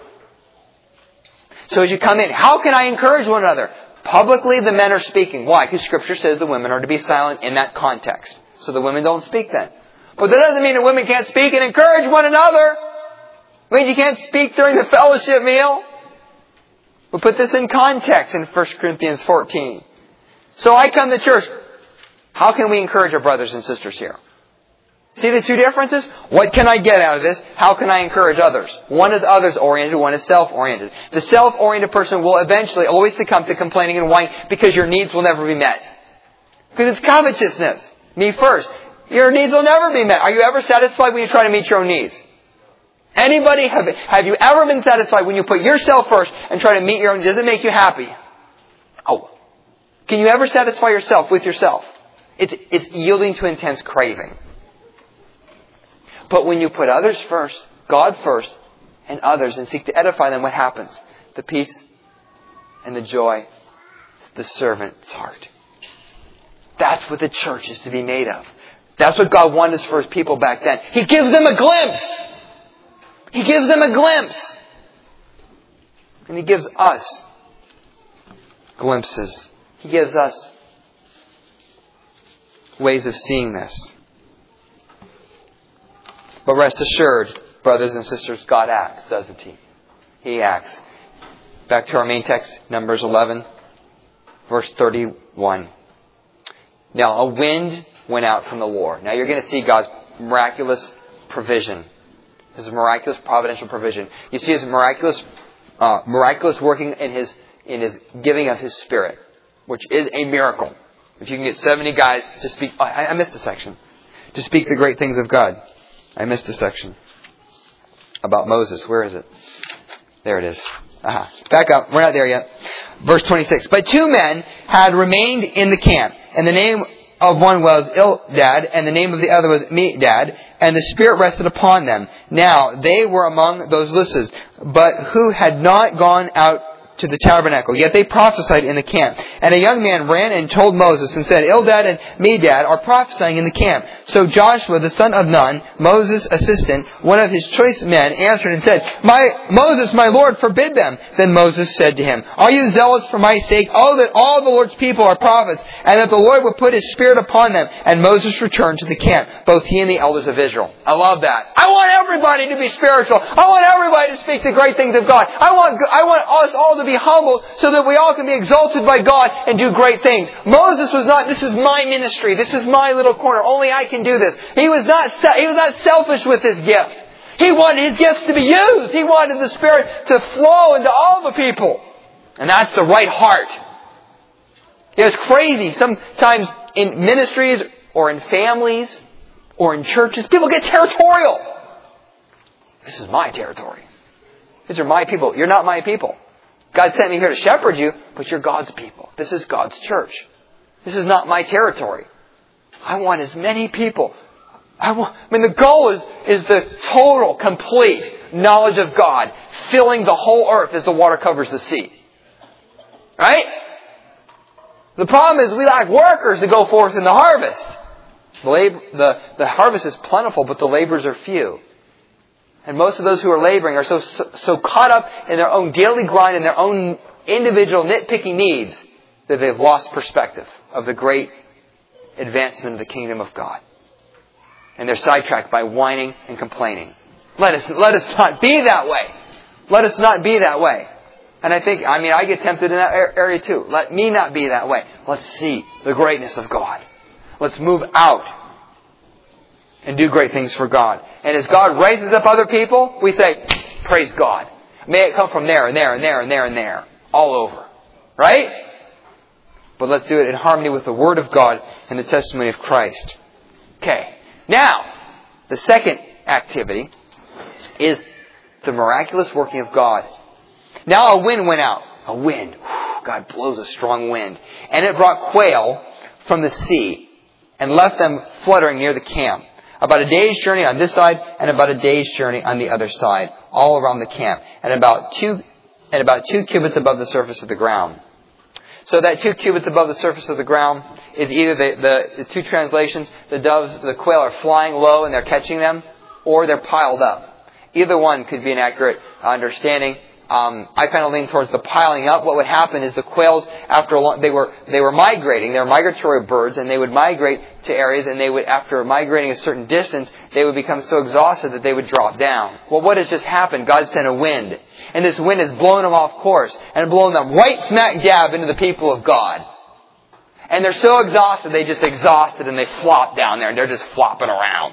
So as you come in, how can I encourage one another? Publicly, the men are speaking. Why? Because Scripture says the women are to be silent in that context. So the women don't speak then. But that doesn't mean that women can't speak and encourage one another. It means you can't speak during the fellowship meal. We'll put this in context in First Corinthians fourteen. So I come to church. How can we encourage our brothers and sisters here? See the two differences? What can I get out of this? How can I encourage others? One is others-oriented, one is self-oriented. The self-oriented person will eventually always succumb to complaining and whining because your needs will never be met. Because it's covetousness. Me first. Your needs will never be met. Are you ever satisfied when you try to meet your own needs? Anybody, have, have you ever been satisfied when you put yourself first and try to meet your own needs? Does it make you happy? Oh. Can you ever satisfy yourself with yourself? It's, it's yielding to intense craving. But when you put others first, God first, and others, and seek to edify them, what happens? The peace and the joy, the servant's heart. That's what the church is to be made of. That's what God wanted for His people back then. He gives them a glimpse. He gives them a glimpse. And He gives us glimpses He gives us ways of seeing this. But rest assured, brothers and sisters, God acts, doesn't He? He acts. Back to our main text, Numbers eleven, verse thirty-one. Now, a wind went out from the Lord. Now, you're going to see God's miraculous provision. His miraculous providential provision. You see His miraculous, uh, miraculous working in His in His giving of His Spirit, which is a miracle. If you can get seventy guys to speak, oh, I, I missed a section, to speak the great things of God. I missed a section about Moses. Where is it? There it is. Aha. Back up. We're not there yet. Verse twenty-six. But two men had remained in the camp, and the name of one was Eldad, and the name of the other was Medad, and the Spirit rested upon them. Now, they were among those listed, but who had not gone out to the tabernacle. Yet they prophesied in the camp. And a young man ran and told Moses and said, Eldad and Medad are prophesying in the camp. So Joshua, the son of Nun, Moses' assistant, one of his choice men, answered and said, My Moses, my Lord, forbid them. Then Moses said to him, Are you zealous for my sake? Oh, that all the Lord's people are prophets, and that the Lord would put His Spirit upon them. And Moses returned to the camp, both he and the elders of Israel. I love that. I want everybody to be spiritual. I want everybody to speak the great things of God. I want, I want us all to be humble so that we all can be exalted by God and do great things. Moses was not, this is my ministry. This is my little corner. Only I can do this. He was not, he was not selfish with his gift. He wanted his gifts to be used. He wanted the Spirit to flow into all the people. And that's the right heart. It's crazy. Sometimes in ministries or in families or in churches, people get territorial. This is my territory. These are my people. You're not my people. God sent me here to shepherd you, but you're God's people. This is God's church. This is not my territory. I want as many people. I want, I mean, the goal is, is the total, complete knowledge of God, filling the whole earth as the water covers the sea. Right? The problem is we lack workers to go forth in the harvest. The, labor, the, the harvest is plentiful, but the laborers are few. And most of those who are laboring are so, so so caught up in their own daily grind and their own individual nitpicking needs that they've lost perspective of the great advancement of the kingdom of God. And they're sidetracked by whining and complaining. Let us, let us not be that way. Let us not be that way. And I think, I mean, I get tempted in that area too. Let me not be that way. Let's see the greatness of God. Let's move out and do great things for God. And as God raises up other people, we say, praise God. May it come from there and there and there and there and there. All over. Right? But let's do it in harmony with the Word of God and the testimony of Christ. Okay. Now, the second activity is the miraculous working of God. Now a wind went out. A wind. God blows a strong wind. And it brought quail from the sea and left them fluttering near the camp. About a day's journey on this side and about a day's journey on the other side, all around the camp, and about two and about two cubits above the surface of the ground. So that two cubits above the surface of the ground is either the, the, the two translations, the doves, the quail are flying low and they're catching them, or they're piled up. Either one could be an accurate understanding. Um, I kind of lean towards the piling up. What would happen is the quails, after a long, they were they were migrating. They were migratory birds, and they would migrate to areas, and they would, after migrating a certain distance, they would become so exhausted that they would drop down. Well, what has just happened? God sent a wind, and this wind has blown them off course and blown them right smack dab into the people of God. And they're so exhausted, they just exhausted, and they flop down there, and they're just flopping around.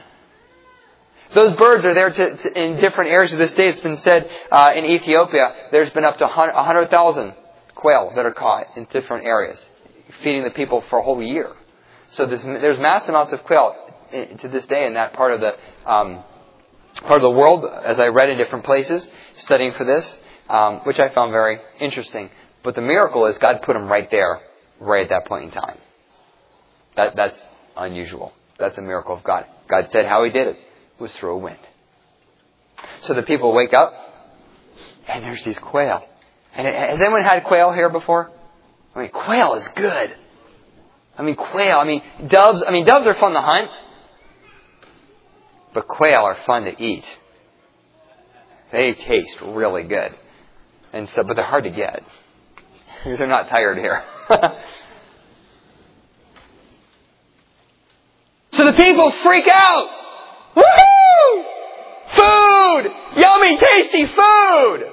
Those birds are there to, to, in different areas to this day. It's been said uh, in Ethiopia, there's been up to one hundred thousand quail that are caught in different areas, feeding the people for a whole year. So this, there's mass amounts of quail in, to this day in that part of the um, part of the world, as I read in different places, studying for this, um, which I found very interesting. But the miracle is God put them right there, right at that point in time. That, that's unusual. That's a miracle of God. God said how He did it was through a wind. So the people wake up, and there's these quail. And has anyone had quail here before? I mean, quail is good. I mean, quail. I mean, doves. I mean, doves are fun to hunt, but quail are fun to eat. They taste really good, and so, but they're hard to get. They're not tired here. people freak out. Woohoo! Food! Yummy, tasty food!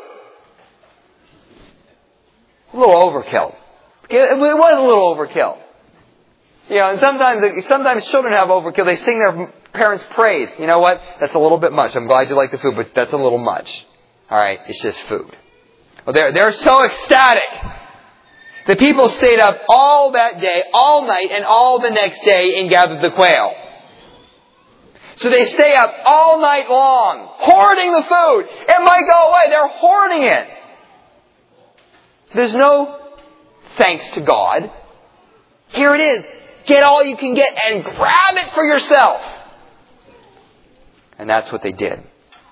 A little overkill. It was a little overkill. You know, and sometimes, sometimes children have overkill. They sing their parents' praise. You know what? That's a little bit much. I'm glad you like the food, but that's a little much. Alright, it's just food. Well, they're, they're so ecstatic. The people stayed up all that day, all night, and all the next day and gathered the quail. So they stay up all night long, hoarding the food. It might go away. They're hoarding it. There's no thanks to God. Here it is. Get all you can get and grab it for yourself. And that's what they did.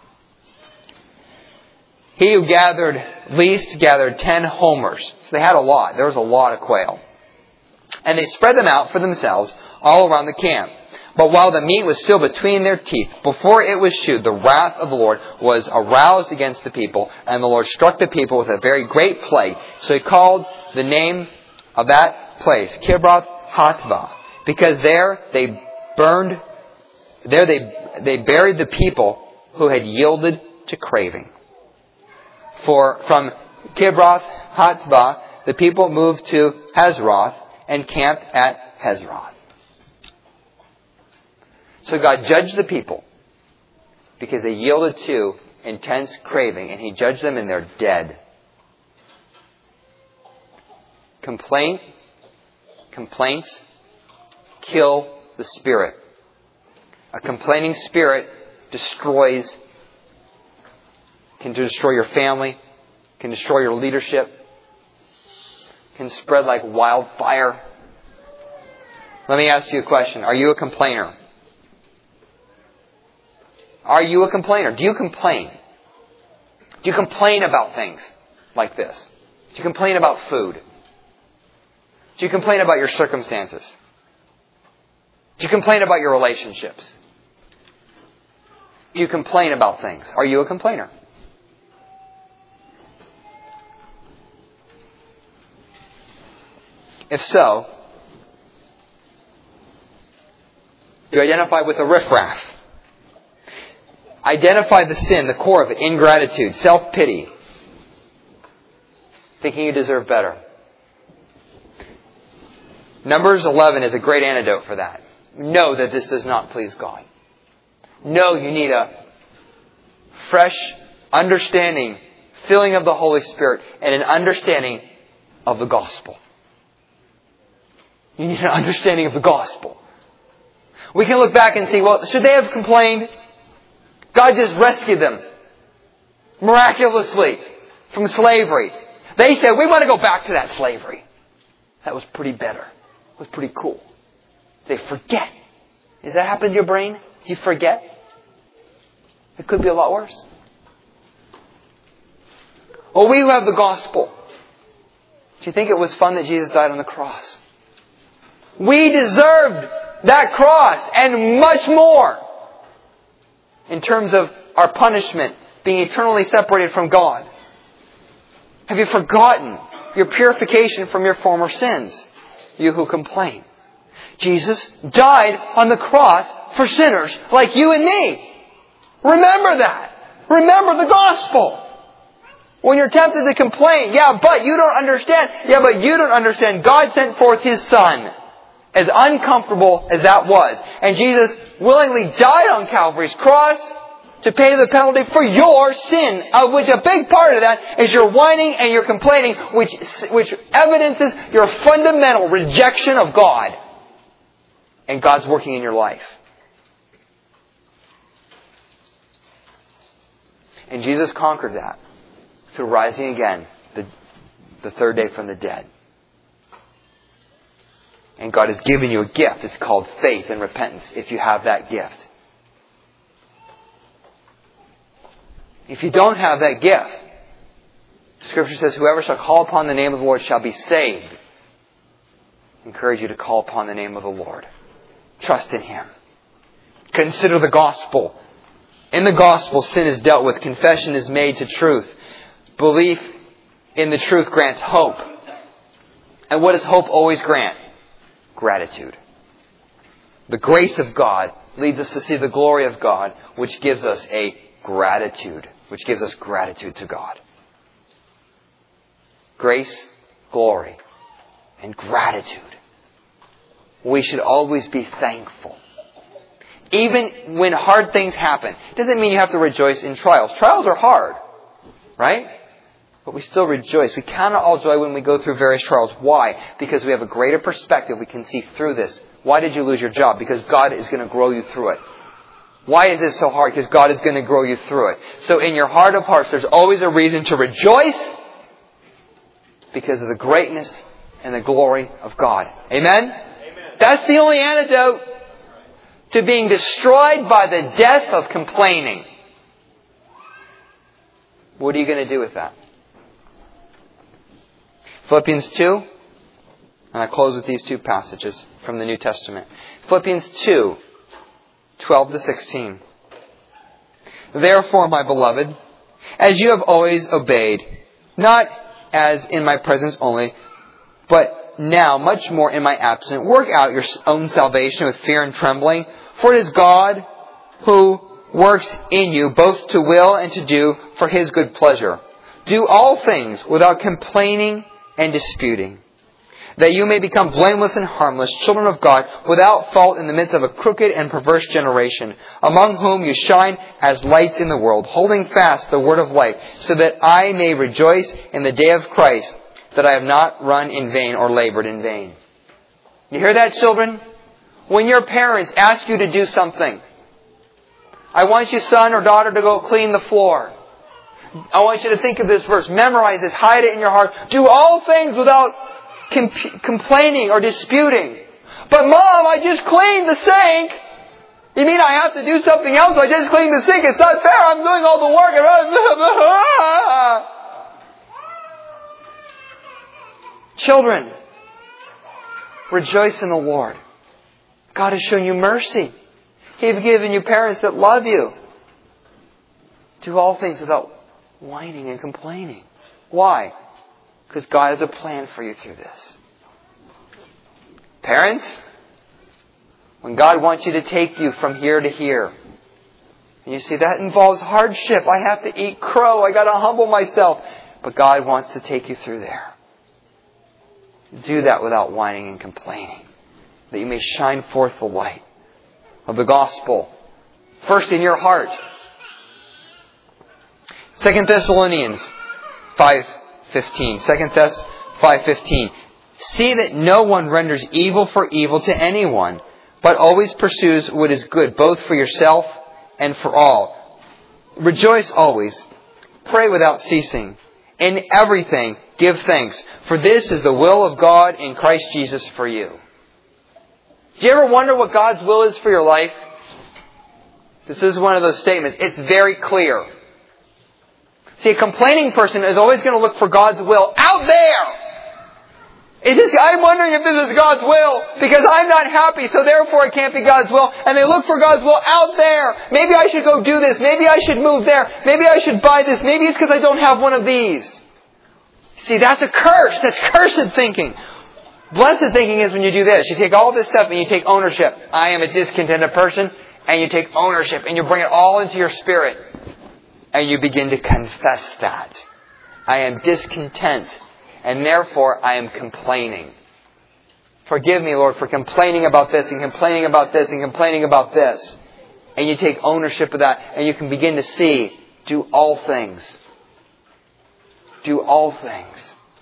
He who gathered least gathered ten homers. So they had a lot. There was a lot of quail. And they spread them out for themselves all around the camp. But while the meat was still between their teeth, before it was chewed, the wrath of the Lord was aroused against the people, and the Lord struck the people with a very great plague. So He called the name of that place Kibroth Hattaavah, because there they burned, there they they buried the people who had yielded to craving. For from Kibroth Hattaavah, the people moved to Hazeroth and camped at Hazeroth. So God judged the people because they yielded to intense craving, and He judged them and they're dead. Complaint, complaints kill the spirit. A complaining spirit destroys, can destroy your family, can destroy your leadership, can spread like wildfire. Let me ask you a question. Are you a complainer? Are you a complainer? Do you complain? Do you complain about things like this? Do you complain about food? Do you complain about your circumstances? Do you complain about your relationships? Do you complain about things? Are you a complainer? If so, you identify with the riffraff. Identify the sin, the core of it, ingratitude, self-pity, thinking you deserve better. Numbers eleven is a great antidote for that. Know that this does not please God. Know you need a fresh understanding, filling of the Holy Spirit, and an understanding of the gospel. You need an understanding of the gospel. We can look back and see, well, should they have complained? God just rescued them miraculously from slavery. They said, we want to go back to that slavery. That was pretty better. It was pretty cool. They forget. Does that happen to your brain? Do you forget? It could be a lot worse. Well, we who have the gospel. Do you think it was fun that Jesus died on the cross? We deserved that cross and much more. In terms of our punishment, being eternally separated from God. Have you forgotten your purification from your former sins? You who complain. Jesus died on the cross for sinners like you and me. Remember that. Remember the gospel. When you're tempted to complain, yeah, but you don't understand. Yeah, but you don't understand. God sent forth His Son. As uncomfortable as that was. And Jesus willingly died on Calvary's cross to pay the penalty for your sin, of which a big part of that is your whining and your complaining, which, which evidences your fundamental rejection of God and God's working in your life. And Jesus conquered that through rising again the, the third day from the dead. And God has given you a gift. It's called faith and repentance, if you have that gift. If you don't have that gift, Scripture says, whoever shall call upon the name of the Lord shall be saved. I encourage you to call upon the name of the Lord. Trust in Him. Consider the gospel. In the gospel, sin is dealt with. Confession is made to truth. Belief in the truth grants hope. And what does hope always grant? Gratitude. The grace of God leads us to see the glory of God, which gives us a gratitude, which gives us gratitude to God. Grace, glory, and gratitude. We should always be thankful. Even when hard things happen. It doesn't mean you have to rejoice in trials. Trials are hard, right? But we still rejoice. We count it all joy when we go through various trials. Why? Because we have a greater perspective. We can see through this. Why did you lose your job? Because God is going to grow you through it. Why is this so hard? Because God is going to grow you through it. So in your heart of hearts, there's always a reason to rejoice because of the greatness and the glory of God. Amen? Amen. That's the only antidote to being destroyed by the death of complaining. What are you going to do with that? Philippians two, and I close with these two passages from the New Testament. Philippians two, twelve to sixteen. Therefore, my beloved, as you have always obeyed, not as in my presence only, but now much more in my absence, work out your own salvation with fear and trembling, for it is God who works in you both to will and to do for His good pleasure. Do all things without complaining and disputing, that you may become blameless and harmless, children of God, without fault in the midst of a crooked and perverse generation, among whom you shine as lights in the world, holding fast the word of life, so that I may rejoice in the day of Christ, that I have not run in vain or labored in vain. You hear that, children? When your parents ask you to do something, I want you, son or daughter, to go clean the floor. I want you to think of this verse, memorize this, hide it in your heart. Do all things without comp- complaining or disputing. But Mom, I just cleaned the sink. You mean I have to do something else? I just cleaned the sink. It's not fair. I'm doing all the work. Children, rejoice in the Lord. God has shown you mercy. He's given you parents that love you. Do all things without whining and complaining. Why? Because God has a plan for you through this. Parents, when God wants you to take you from here to here, and you see that involves hardship. I have to eat crow. I got to humble myself. But God wants to take you through there. Do that without whining and complaining, that you may shine forth the light of the gospel. First in your heart. Second Thessalonians five fifteen. Second Thess five fifteen. See that no one renders evil for evil to anyone, but always pursues what is good, both for yourself and for all. Rejoice always. Pray without ceasing. In everything, give thanks, for this is the will of God in Christ Jesus for you. Do you ever wonder what God's will is for your life? This is one of those statements. It's very clear. See, a complaining person is always going to look for God's will out there. It is, I'm wondering if this is God's will because I'm not happy, so therefore it can't be God's will. And they look for God's will out there. Maybe I should go do this. Maybe I should move there. Maybe I should buy this. Maybe it's because I don't have one of these. See, that's a curse. That's cursed thinking. Blessed thinking is when you do this. You take all this stuff and you take ownership. I am a discontented person. And you take ownership and you bring it all into your spirit. And you begin to confess that. I am discontent. And therefore, I am complaining. Forgive me, Lord, for complaining about this and complaining about this and complaining about this. And you take ownership of that. And you can begin to see, do all things. Do all things.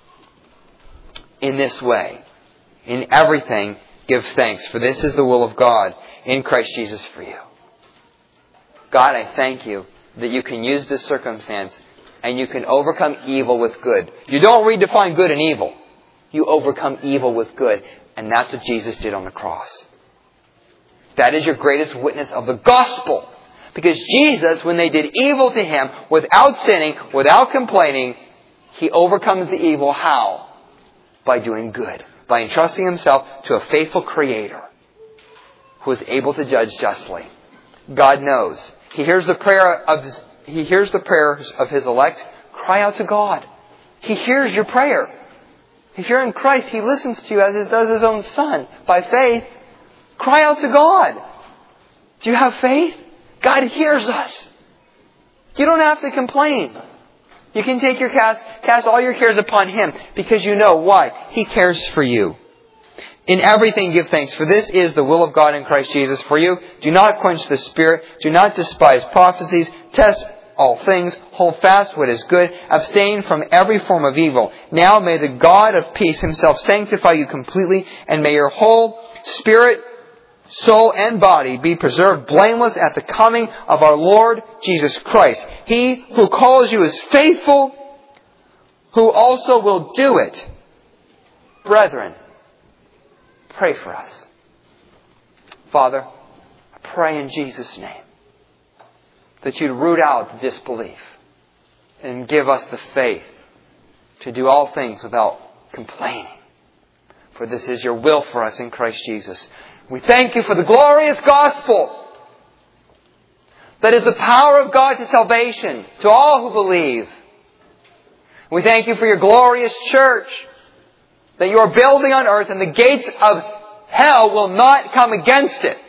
In this way. In everything, give thanks. For this is the will of God in Christ Jesus for you. God, I thank you that you can use this circumstance and you can overcome evil with good. You don't redefine good and evil. You overcome evil with good. And that's what Jesus did on the cross. That is your greatest witness of the gospel. Because Jesus, when they did evil to Him, without sinning, without complaining, He overcomes the evil. How? By doing good. By entrusting Himself to a faithful Creator who is able to judge justly. God knows. He hears the prayer of His, He hears the prayers of His elect. Cry out to God. He hears your prayer. If you're in Christ, He listens to you as He does His own Son by faith. Cry out to God. Do you have faith? God hears us. You don't have to complain. You can take your cast, cast all your cares upon Him because you know why. He cares for you. In everything give thanks, for this is the will of God in Christ Jesus for you. Do not quench the Spirit. Do not despise prophecies. Test all things. Hold fast what is good. Abstain from every form of evil. Now may the God of peace Himself sanctify you completely, and may your whole spirit, soul, and body be preserved blameless at the coming of our Lord Jesus Christ. He who calls you is faithful, who also will do it. Brethren, pray for us. Father, I pray in Jesus' name that You'd root out the disbelief and give us the faith to do all things without complaining. For this is Your will for us in Christ Jesus. We thank You for the glorious gospel that is the power of God to salvation to all who believe. We thank You for Your glorious church that You are building on earth, and the gates of hell will not come against it.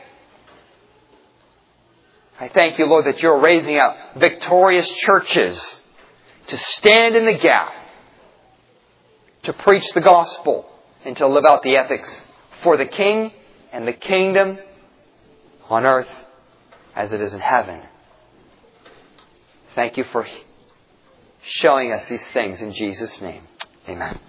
I thank You, Lord, that You're raising up victorious churches to stand in the gap, to preach the gospel, and to live out the ethics for the King and the kingdom on earth as it is in heaven. Thank You for showing us these things in Jesus' name. Amen.